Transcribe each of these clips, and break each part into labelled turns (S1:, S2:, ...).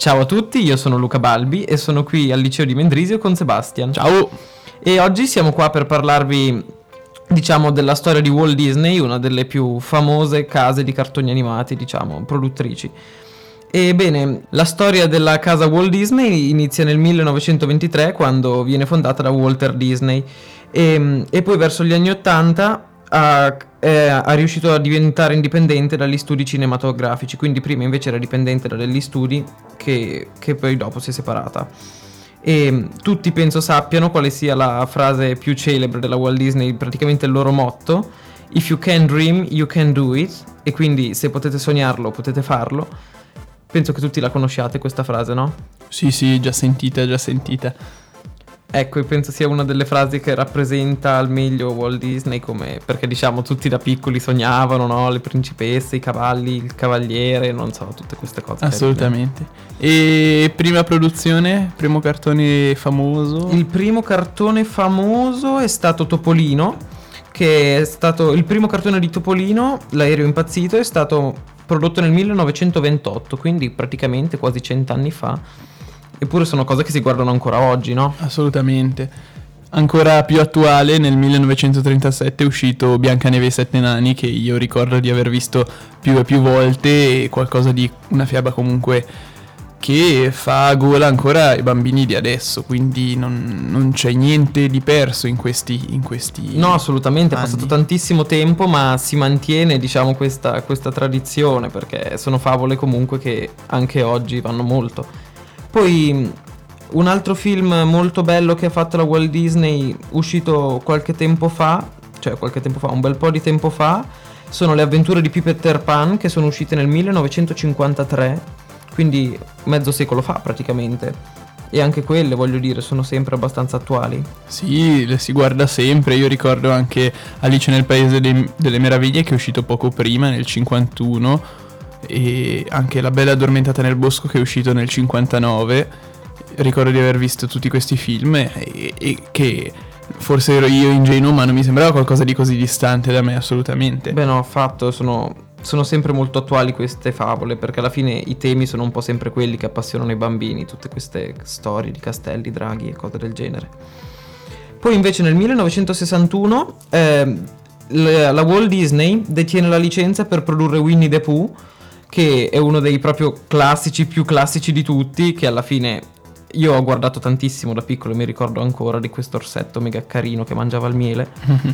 S1: Ciao a tutti, io sono Luca Balbi e sono qui al liceo di Mendrisio con Sebastian.
S2: Ciao!
S1: E oggi siamo qua per parlarvi, della storia di Walt Disney, una delle più famose case di cartoni animati, produttrici. Ebbene, la storia della casa Walt Disney inizia nel 1923 quando viene fondata da Walter Disney e poi verso gli anni 80 ha riuscito a diventare indipendente dagli studi cinematografici, quindi prima invece era dipendente dagli studi che poi dopo si è separata. E tutti penso sappiano quale sia la frase più celebre della Walt Disney, praticamente il loro motto: If you can dream, you can do it. E quindi se potete sognarlo, potete farlo. Penso che tutti la conosciate questa frase, no?
S2: Sì, già sentita.
S1: Ecco, e penso sia una delle frasi che rappresenta al meglio Walt Disney, perché tutti da piccoli sognavano, no? Le principesse, i cavalli, il cavaliere, non so, tutte queste cose.
S2: Assolutamente. E prima produzione, primo cartone famoso?
S1: Il primo cartone famoso è stato Topolino, che è stato il primo cartone di Topolino, L'aereo impazzito, è stato prodotto nel 1928, quindi praticamente quasi 100 anni fa. Eppure sono cose che si guardano ancora oggi, no?
S2: Assolutamente. Ancora più attuale, nel 1937 è uscito Biancaneve e i Sette Nani, che io ricordo di aver visto più e più volte, e qualcosa di una fiaba comunque che fa gola ancora ai bambini di adesso, quindi non c'è niente di perso in questi
S1: No, assolutamente,
S2: anni.
S1: È passato tantissimo tempo, ma si mantiene, questa tradizione, perché sono favole comunque che anche oggi vanno molto. Poi un altro film molto bello che ha fatto la Walt Disney, uscito un bel po' di tempo fa, sono Le avventure di Peter Pan, che sono uscite nel 1953, quindi mezzo secolo fa praticamente. E anche quelle, voglio dire, sono sempre abbastanza attuali.
S2: Sì, le si guarda sempre. Io ricordo anche Alice nel Paese delle Meraviglie, che è uscito poco prima, nel 51, e anche La Bella Addormentata nel Bosco, che è uscito nel 59. Ricordo di aver visto tutti questi film e che forse ero io ingenuo, ma non mi sembrava qualcosa di così distante da me, assolutamente.
S1: Beh no, affatto, sono sempre molto attuali queste favole, perché alla fine i temi sono un po' sempre quelli che appassionano i bambini, tutte queste storie di castelli, draghi e cose del genere. Poi invece nel 1961 la Walt Disney detiene la licenza per produrre Winnie the Pooh, che è uno dei proprio più classici di tutti, che alla fine io ho guardato tantissimo da piccolo e mi ricordo ancora di questo orsetto mega carino che mangiava il miele.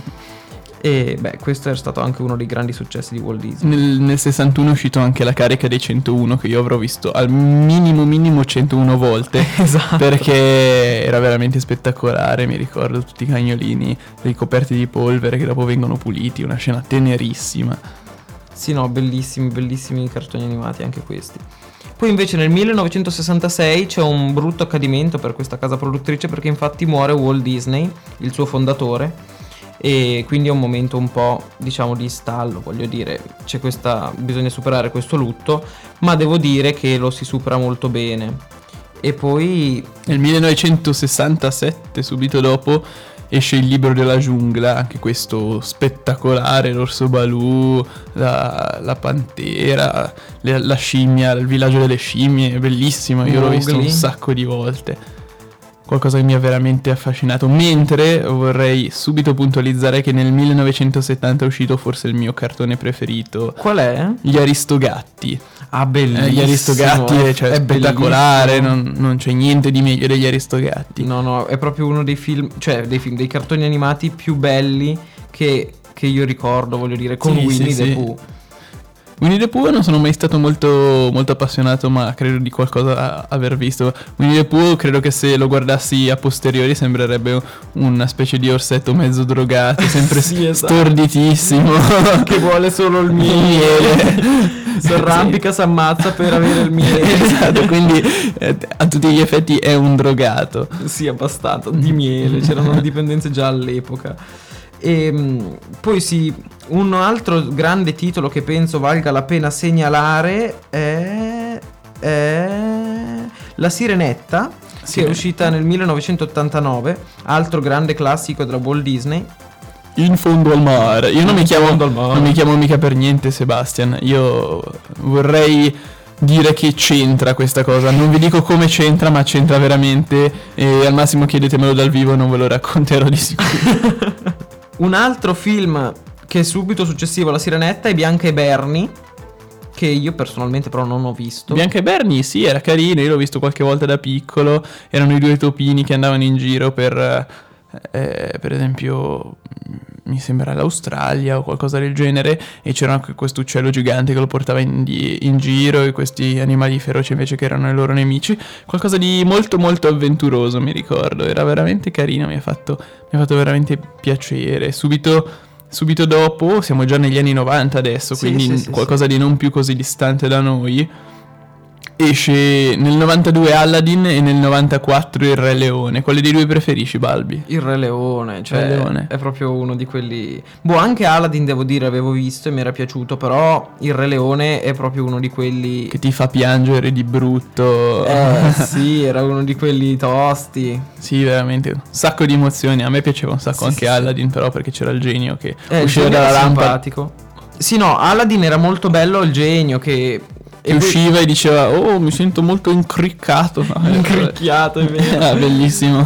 S1: E questo è stato anche uno dei grandi successi di Walt Disney.
S2: Nel 61 è uscito anche La Carica dei 101, che io avrò visto al minimo 101 volte.
S1: Esatto.
S2: Perché era veramente spettacolare. Mi ricordo tutti i cagnolini ricoperti di polvere che dopo vengono puliti, una scena tenerissima.
S1: Sì, no, bellissimi cartoni animati anche questi. Poi invece nel 1966 c'è un brutto accadimento per questa casa produttrice, perché infatti muore Walt Disney, il suo fondatore, e quindi è un momento un po', di stallo, voglio dire, bisogna superare questo lutto, ma devo dire che lo si supera molto bene. E poi
S2: nel 1967, subito dopo, esce Il libro della giungla, anche questo spettacolare, l'orso Balù, la pantera, la scimmia, il villaggio delle scimmie, è bellissimo, io l'ho visto un sacco di volte. Qualcosa che mi ha veramente affascinato. Mentre vorrei subito puntualizzare che nel 1970 è uscito forse il mio cartone preferito.
S1: Qual è?
S2: Gli Aristogatti.
S1: Ah, bellissimo.
S2: Gli Aristogatti è spettacolare, non c'è niente di meglio degli Aristogatti.
S1: No, è proprio uno dei film, dei cartoni animati più belli che io ricordo, voglio dire, con Winnie the Pooh.
S2: Winnie the Pooh non sono mai stato molto appassionato, ma credo di qualcosa aver visto. Winnie the Pooh credo che se lo guardassi a posteriori sembrerebbe una specie di orsetto mezzo drogato, sempre storditissimo,
S1: che vuole solo il miele. Si arrampica, si ammazza per avere il miele.
S2: Esatto, quindi a tutti gli effetti è un drogato.
S1: Sì, abbastanza, di miele, c'erano dipendenze già all'epoca. E poi un altro grande titolo che penso valga la pena segnalare è La Sirenetta, che è uscita nel 1989, altro grande classico della Walt Disney.
S2: In fondo al mare. Io non mi chiamo mica per niente Sebastian. Io vorrei dire che c'entra questa cosa. Non vi dico come c'entra, ma c'entra veramente, e al massimo chiedetemelo dal vivo, non ve lo racconterò di sicuro.
S1: Un altro film che è subito successivo alla Sirenetta è Bianca e Bernie, che io personalmente però non ho visto.
S2: Bianca e Bernie, sì, era carino, io l'ho visto qualche volta da piccolo. Erano i due topini che andavano in giro per esempio, mi sembra l'Australia o qualcosa del genere, e c'era anche questo uccello gigante che lo portava in giro, e questi animali feroci invece che erano i loro nemici. Qualcosa di molto molto avventuroso, mi ricordo, era veramente carino, mi ha fatto veramente piacere. Subito dopo, siamo già negli anni 90 adesso,
S1: Sì,
S2: quindi
S1: sì,
S2: qualcosa di non più così distante da noi. Esce nel 92 Aladdin e nel 94 Il Re Leone. Quale dei due preferisci, Balbi?
S1: Il Re Leone, cioè
S2: Re Leone.
S1: è proprio uno di quelli. Boh, anche Aladdin devo dire avevo visto e mi era piaciuto, però Il Re Leone è proprio uno di quelli
S2: Che ti fa piangere di brutto.
S1: sì, era uno di quelli tosti.
S2: Sì, veramente, un sacco di emozioni. A me piaceva un sacco
S1: Sì,
S2: anche
S1: sì,
S2: Aladdin, però, perché c'era il genio che
S1: Il
S2: usciva
S1: genio
S2: dalla
S1: era
S2: lampada,
S1: simpatico. Sì, no, Aladdin era molto bello, il genio che
S2: che usciva e diceva: oh, mi sento molto incriccato.
S1: incricchiato, è vero.
S2: Ah, bellissimo.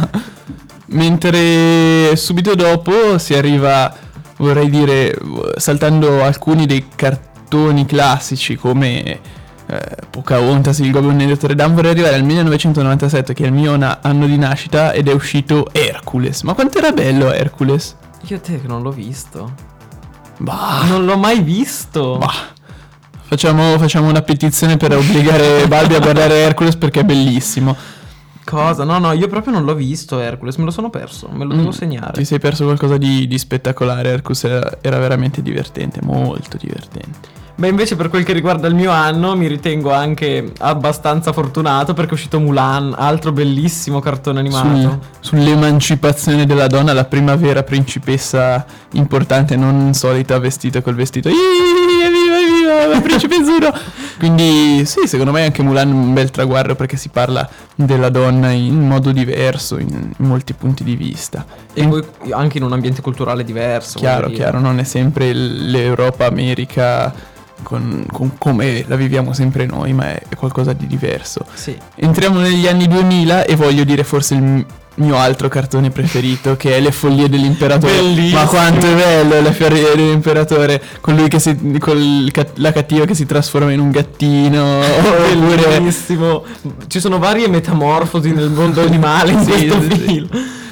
S2: Mentre subito dopo si arriva, vorrei dire, saltando alcuni dei cartoni classici come Pocahontas, Il Goblin di Notre Dame, vorrei arrivare al 1997, che è il mio anno di nascita, ed è uscito Hercules. Ma quanto era bello Hercules?
S1: Io te che non l'ho visto.
S2: Bah,
S1: Non l'ho mai visto.
S2: bah. Facciamo una petizione per obbligare Balbi a guardare Hercules, perché è bellissimo.
S1: Cosa? No, io proprio non l'ho visto Hercules, me lo sono perso, me lo devo segnare.
S2: Ti sei perso qualcosa di spettacolare. Hercules era veramente divertente, molto divertente.
S1: Beh, invece per quel che riguarda il mio anno mi ritengo anche abbastanza fortunato perché è uscito Mulan, altro bellissimo cartone animato.
S2: Sull'emancipazione della donna, la prima vera principessa importante, non solita vestita col vestito. Evviva, la principessa! Quindi sì, secondo me anche Mulan è un bel traguardo, perché si parla della donna in modo diverso, in molti punti di vista.
S1: E poi anche in un ambiente culturale diverso.
S2: Chiaro, non è sempre l'Europa, America con come la viviamo sempre noi, ma è qualcosa di diverso.
S1: Sì.
S2: Entriamo negli anni 2000 e voglio dire forse il mio altro cartone preferito, che è Le follie dell'imperatore.
S1: Bellissimo.
S2: Ma quanto è bello Le follie dell'imperatore, con lui che la cattiva che si trasforma in un gattino. Oppure
S1: Bellissimo. Ci sono varie metamorfosi nel mondo animale in questo film.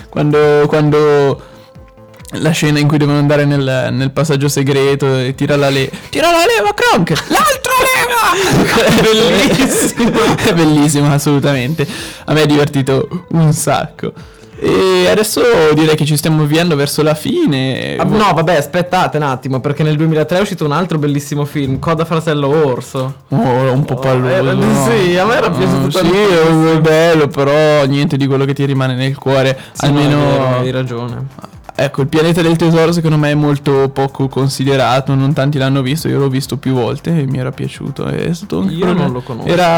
S2: Quando la scena in cui devono andare nel passaggio segreto e tira la leva, Kronk, l'altra leva. È bellissimo. È bellissimo, assolutamente. A me è divertito un sacco. E adesso direi che ci stiamo avviando verso la fine.
S1: No, vabbè, aspettate un attimo, perché nel 2003 è uscito un altro bellissimo film, Coda fratello orso.
S2: Un po' palloso.
S1: Sì, a me era piaciuto
S2: Sì,
S1: tantissimo.
S2: è bello, però niente di quello che ti rimane nel cuore.
S1: Sì,
S2: almeno
S1: no, è vero, hai ragione.
S2: Ecco, Il pianeta del tesoro secondo me è molto poco considerato, non tanti l'hanno visto, io l'ho visto più volte e mi era piaciuto. È stato
S1: Io non lo conosco.
S2: Era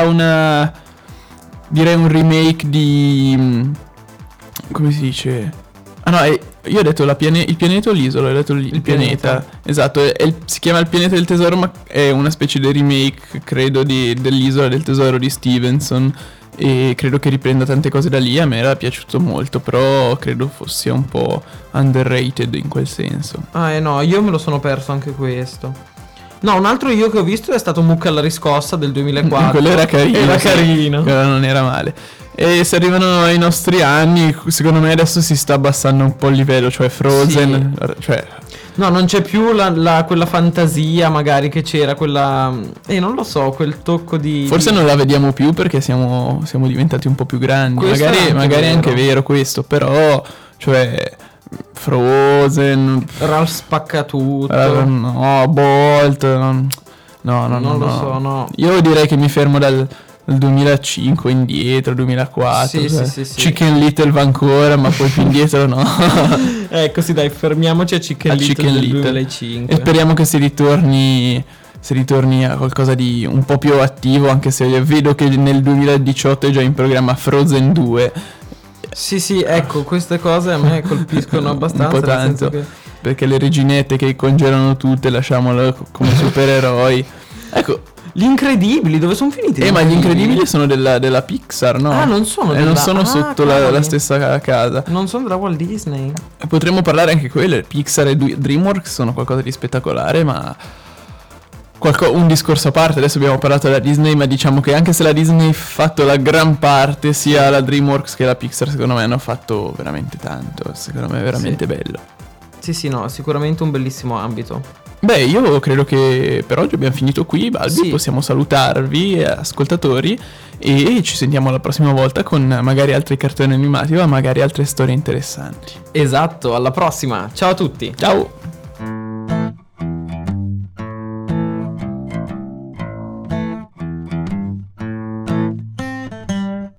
S2: direi un remake di, come si dice? Ah no, io ho detto il pianeta o l'isola? Ho detto il pianeta. Esatto, si chiama Il pianeta del tesoro, ma è una specie di remake, credo, dell'isola del tesoro di Stevenson. E credo che riprenda tante cose da lì. A me era piaciuto molto, però credo fosse un po' underrated in quel senso.
S1: Ah, no, io me lo sono perso anche questo. No, un altro io che ho visto è stato Mucca alla riscossa del 2004.
S2: Quello era carino.
S1: Era
S2: sì.
S1: carino.
S2: Quello non era male. E se arrivano ai nostri anni, secondo me adesso si sta abbassando un po' il livello, cioè Frozen, cioè...
S1: No, non c'è più quella fantasia magari che c'era, quella... non lo so, quel tocco di...
S2: Forse non la vediamo più perché siamo diventati un po' più grandi. Magari è anche vero questo, però, cioè... Frozen...
S1: Ralph Spaccatutto...
S2: no, Bolt... No,
S1: non lo so, no.
S2: Io direi che mi fermo dal 2005 indietro, 2004.
S1: Sì,
S2: cioè,
S1: sì.
S2: Chicken Little va ancora, ma poi più indietro no.
S1: Ecco, sì, dai, fermiamoci a Chicken Little del 2005.
S2: E speriamo che si ritorni a qualcosa di un po' più attivo, anche se vedo che nel 2018 è già in programma Frozen 2.
S1: Sì, ecco, queste cose a me colpiscono abbastanza.
S2: Un po'
S1: nel senso
S2: tanto, perché le reginette che congelano tutte, lasciamole come supereroi. Ecco,
S1: Gli Incredibili, dove sono finiti?
S2: Ma gli Incredibili sono della Pixar, no?
S1: Ah, non sono
S2: non sono sotto la stessa casa.
S1: Non sono della Walt Disney.
S2: E potremmo parlare anche quelle. Pixar e DreamWorks sono qualcosa di spettacolare, ma un discorso a parte. Adesso abbiamo parlato della Disney, ma diciamo che anche se la Disney ha fatto la gran parte, sia la DreamWorks che la Pixar secondo me hanno fatto veramente tanto. Secondo me è veramente bello.
S1: Sì, no, sicuramente un bellissimo ambito.
S2: Beh, io credo che per oggi abbiamo finito qui, Balbi. Sì. Possiamo salutarvi, ascoltatori, e ci sentiamo la prossima volta con magari altri cartoni animati o magari altre storie interessanti.
S1: Esatto, alla prossima. Ciao a tutti.
S2: Ciao.